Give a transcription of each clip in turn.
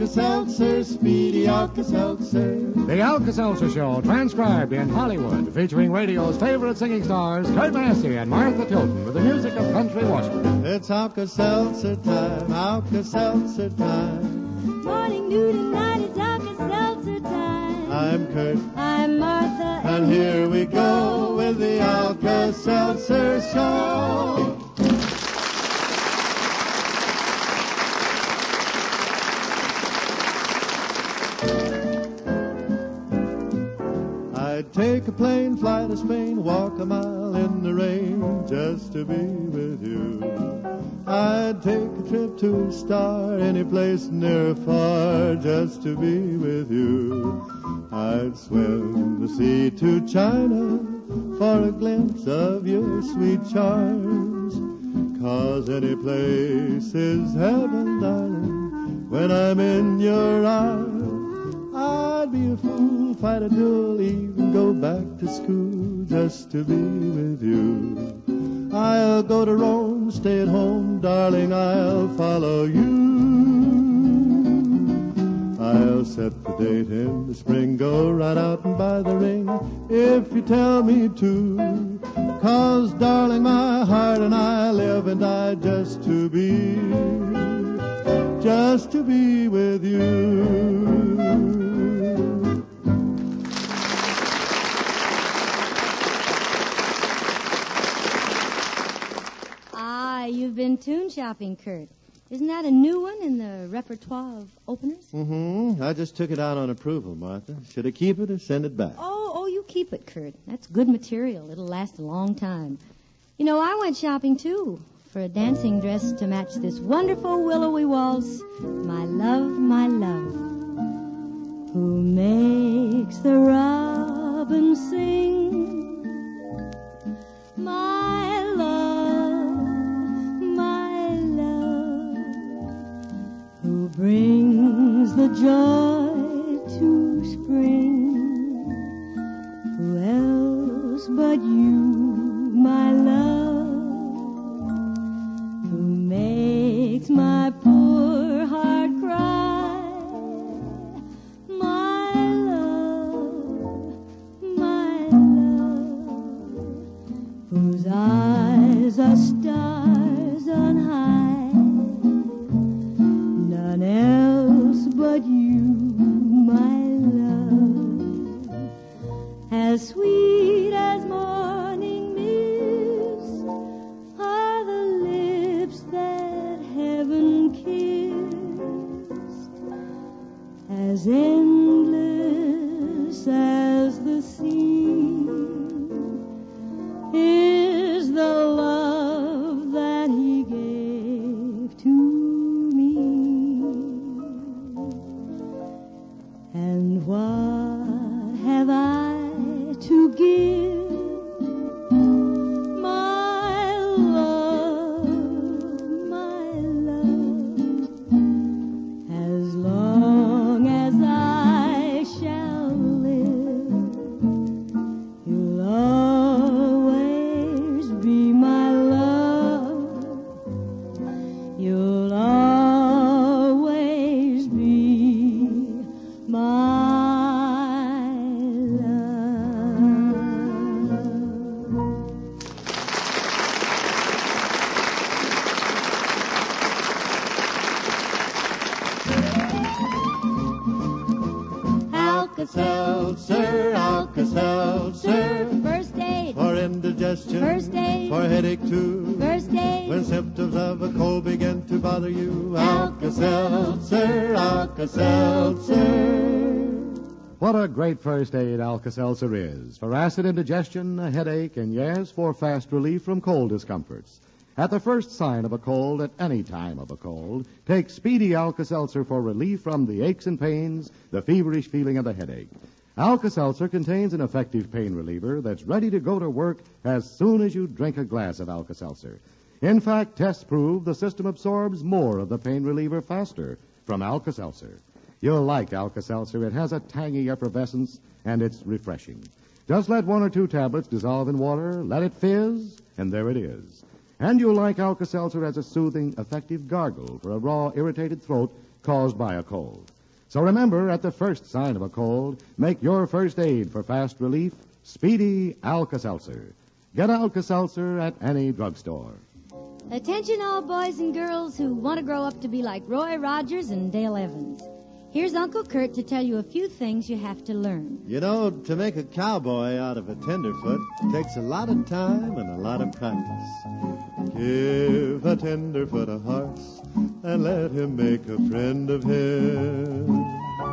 Alka-Seltzer, Speedy Alka-Seltzer. The Alka-Seltzer Show, transcribed in Hollywood, featuring radio's favorite singing stars, Kurt Massey and Martha Tilton, with the music of Country Washington. It's Alka-Seltzer time, Alka-Seltzer time. Morning, noon, and night, it's Alka-Seltzer time. I'm Kurt. I'm Martha. And here we go with the Alka-Seltzer Show. I'd take a plane, fly to Spain, walk a mile in the rain, just to be with you. I'd take a trip to a star, any place near or far, just to be with you. I'd swim the sea to China for a glimpse of your sweet charms. 'Cause any place is heaven, darling, when I'm in your arms. I'd be a fool, fight a duel, even go back to school, just to be with you. I'll go to Rome, stay at home, darling, I'll follow you. I'll set the date in the spring, go right out and buy the ring, if you tell me to. 'Cause, darling, my heart and I live and die just to be with you. You've been tune shopping, Kurt. Isn't that a new one in the repertoire of openers? Mm-hmm. I just took it out on approval, Martha. Should I keep it or send it back? Oh, you keep it, Kurt. That's good material. It'll last a long time. You know, I went shopping, too, for a dancing dress to match this wonderful willowy waltz, My Love, who makes the robin sing. My love, who brings the joy to spring. Who else but you, my love, who makes my poor heart cry. My love, whose eyes are stars on high. None else but you, my love, as sweet as morning mist are the lips that heaven kissed, as endless as the sea is the love that he gave to me. And what have I to give? My love, as long as I shall live, you'll always be my love. You'll always be my love. Alka-Seltzer, Alka-Seltzer. First aid, For indigestion. First aid. For headache, too. first aid. When symptoms of a cold begin to bother you, Alka-Seltzer, Alka-Seltzer. What a great first aid Alka-Seltzer is. For acid indigestion, a headache, and yes, for fast relief from cold discomforts. At the first sign of a cold, at any time of a cold, take Speedy Alka-Seltzer for relief from the aches and pains, the feverish feeling of the headache. Alka-Seltzer contains an effective pain reliever that's ready to go to work as soon as you drink a glass of Alka-Seltzer. In fact, tests prove the system absorbs more of the pain reliever faster from Alka-Seltzer. You'll like Alka-Seltzer. It has a tangy effervescence, and it's refreshing. Just let 1 or 2 tablets dissolve in water, let it fizz, and there it is. And you'll like Alka-Seltzer as a soothing, effective gargle for a raw, irritated throat caused by a cold. So remember, at the first sign of a cold, make your first aid for fast relief Speedy Alka-Seltzer. Get Alka-Seltzer at any drugstore. Attention all boys and girls who want to grow up to be like Roy Rogers and Dale Evans. Here's Uncle Kurt to tell you a few things you have to learn. You know, to make a cowboy out of a tenderfoot takes a lot of time and a lot of practice. Give a tenderfoot a horse and let him make a friend of him.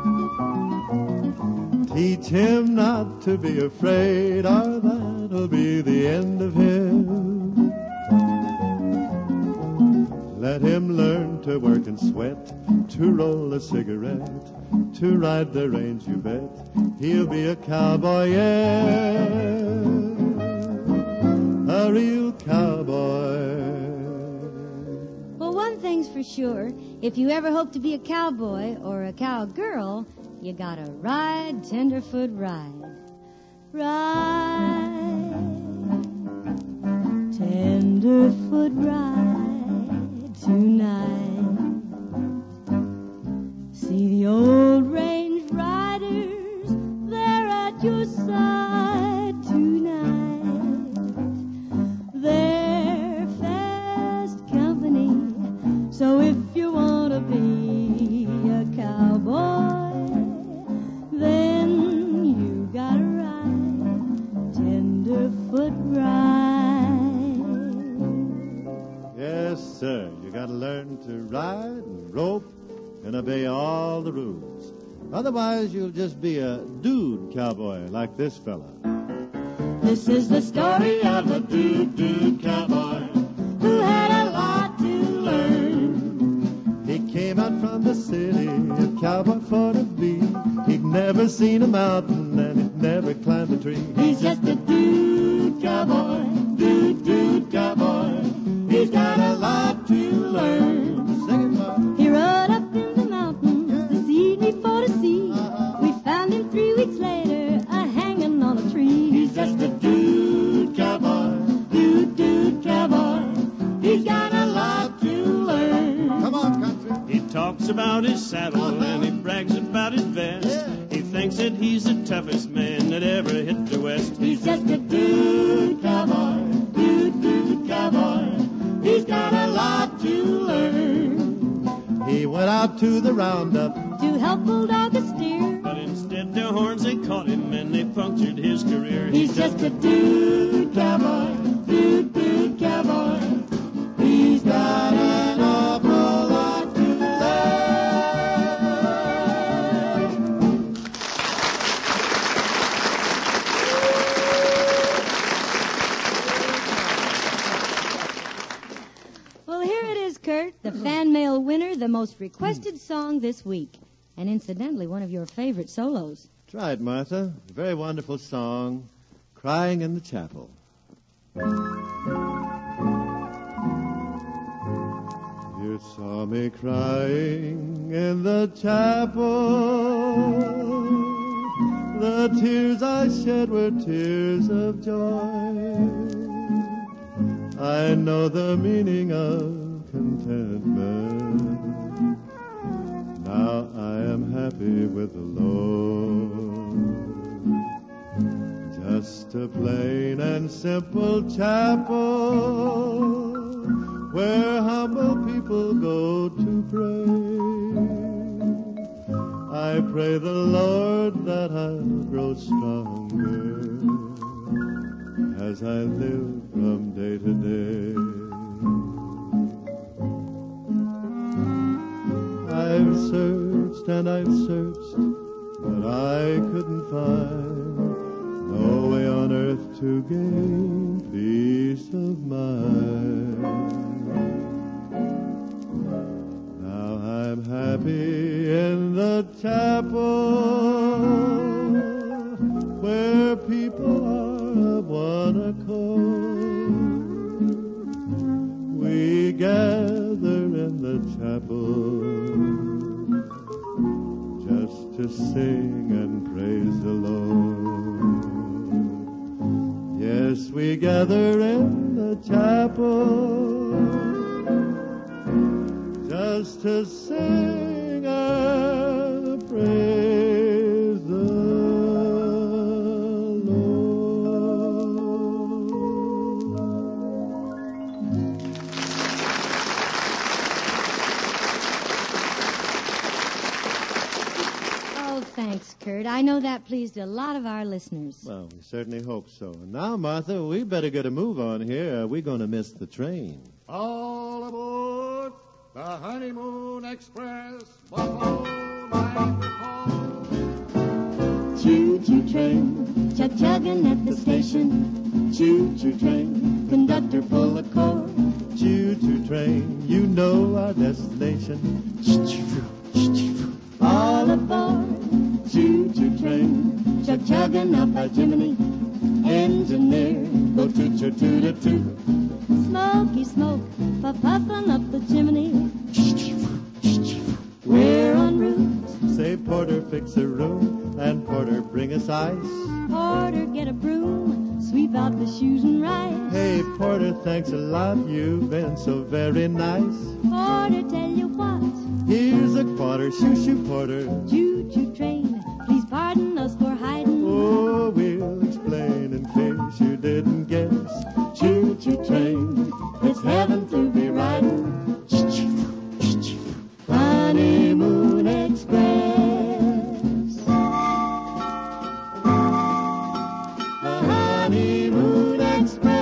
Teach him not to be afraid, or that'll be the end of him. Let him learn to work and sweat, to roll a cigarette, to ride the range, you bet. He'll be a cowboy, yeah, a real cowboy. Well, one thing's for sure. If you ever hope to be a cowboy or a cowgirl, you gotta ride, tenderfoot, ride. Ride, tenderfoot, ride tonight. See the old range riders, they're at your side tonight. They're fast company, so if you want to be a cowboy, then you gotta ride, tenderfoot ride. Yes, sir, you gotta learn to ride and rope and obey all the rules. Otherwise, you'll just be a dude cowboy like this fella. This is the story of a dude cowboy who had a lot to learn. He came out from the city, a cowboy for to be. He'd never seen a mountain and he'd never climbed a tree. He's just a dude cowboy, dude cowboy. He's got a lot to learn. Sing it, Mom. He rode up in the mountains this evening for to see. We found him 3 weeks later, hanging on a tree. He's just a dude cowboy, dude cowboy. He's got a lot to learn. Come on, country. He talks about his saddle and he brags about his vest. Yeah. He thinks that he's the toughest man that ever hit the West. He's just a dude cowboy, dude cowboy. He's got a lot to learn. He went out to the roundup. To help Bulldog a steer. But instead their horns they caught him and they punctured his career. He's just a dude cowboy, dude cowboy. He's got an awful lot to learn. Well, here it is, Kurt, the fan mail winner, the most requested song this week. And incidentally, one of your favorite solos. That's right, Martha. A very wonderful song, Crying in the Chapel. You saw me crying in the chapel. The tears I shed were tears of joy. I know the meaning of contentment. Now I am happy with the Lord. Just a plain and simple chapel where humble people go to pray. I pray the Lord that I'll grow stronger as I live from day to day. I've searched and I've searched, but I couldn't find no way on earth to gain peace of mind. Now I'm happy in the chapel where people are of one accord. We gather in the chapel just to sing and praise the Lord. Yes, we gather in the the chapel just to sing and praise the Thanks, Kurt. I know that pleased a lot of our listeners. Well, we certainly hope so. And now, Martha, we better get a move on here. We're going to miss the train. All aboard the Honeymoon Express. Buffalo Night Call. Choo-choo train, chug-chugging at the station. Choo-choo train, conductor full of cord. Choo-choo train, you know our destination. All aboard. Choo-choo train, chug-chugging up by Jiminy. Engineer, go toot-toot-toot-toot. Smoky smoke, puffin' up the chimney. We're en route. Say, Porter, fix a room, and Porter, bring us ice. Porter, get a broom, sweep out the shoes and rice. Hey, Porter, thanks a lot, you've been so very nice. Porter, tell you what, Here's a quarter, shoo-shoo, Porter. choo-choo train, please pardon us for hiding. Oh, we'll explain in case you didn't guess. Choo-choo train, It's heaven to be riding. Honeymoon Express. The Honeymoon Express.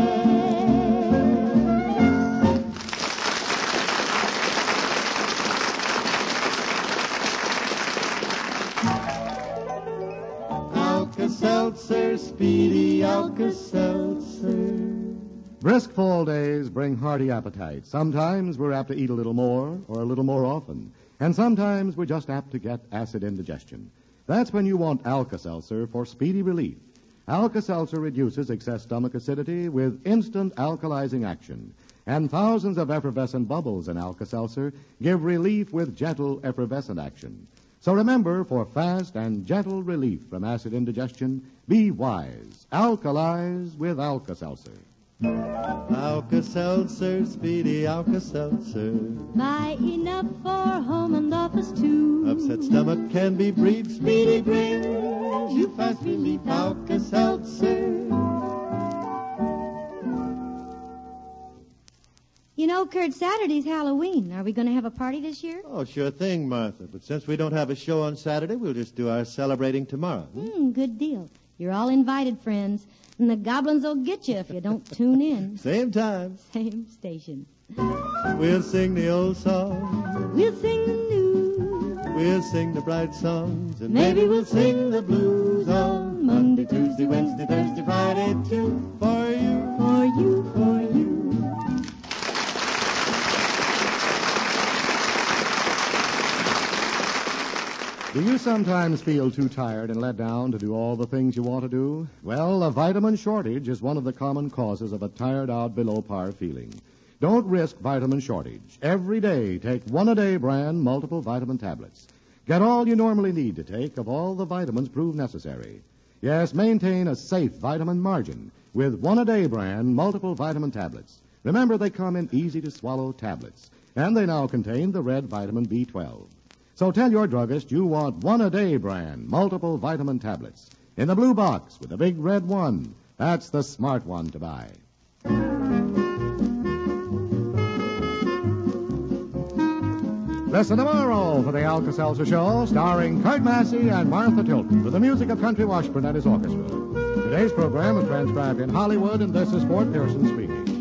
Alka-Seltzer, Speedy Alka-Seltzer. Brisk fall days bring hearty appetites. Sometimes we're apt to eat a little more or a little more often. And sometimes we're just apt to get acid indigestion. That's when you want Alka-Seltzer for speedy relief. Alka-Seltzer reduces excess stomach acidity with instant alkalizing action. And thousands of effervescent bubbles in Alka-Seltzer give relief with gentle effervescent action. So remember, for fast and gentle relief from acid indigestion, be wise. Alkalize with Alka-Seltzer. Alka-Seltzer, Speedy Alka-Seltzer. Buy enough for home and office too. Upset stomach can be brief. Speedy brings you fast relief. Alka-Seltzer. You know, Kurt, Saturday's Halloween. Are we going to have a party this year? Oh, sure thing, Martha. But since we don't have a show on Saturday, we'll just do our celebrating tomorrow. Good deal. You're all invited, friends. And the goblins will get you if you don't tune in. Same time. Same station. We'll sing the old songs. We'll sing the news. We'll sing the bright songs. And maybe we'll sing the blues on Monday, Tuesday, Wednesday, Thursday, Friday, too. For you. For you, for you. Do you sometimes feel too tired and let down to do all the things you want to do? Well, a vitamin shortage is one of the common causes of a tired-out, below-par feeling. Don't risk vitamin shortage. Every day, take one-a-day brand multiple vitamin tablets. Get all you normally need to take of all the vitamins proved necessary. Yes, maintain a safe vitamin margin with one-a-day brand multiple vitamin tablets. Remember, they come in easy-to-swallow tablets, and they now contain the red vitamin B12. So tell your druggist you want one-a-day brand multiple vitamin tablets. In the blue box with the big red one. That's the smart one to buy. Listen tomorrow for the Alka-Seltzer Show, starring Kurt Massey and Martha Tilton, with the music of Country Washburn and his orchestra. Today's program is transcribed in Hollywood, and this is Fort Pearson speaking.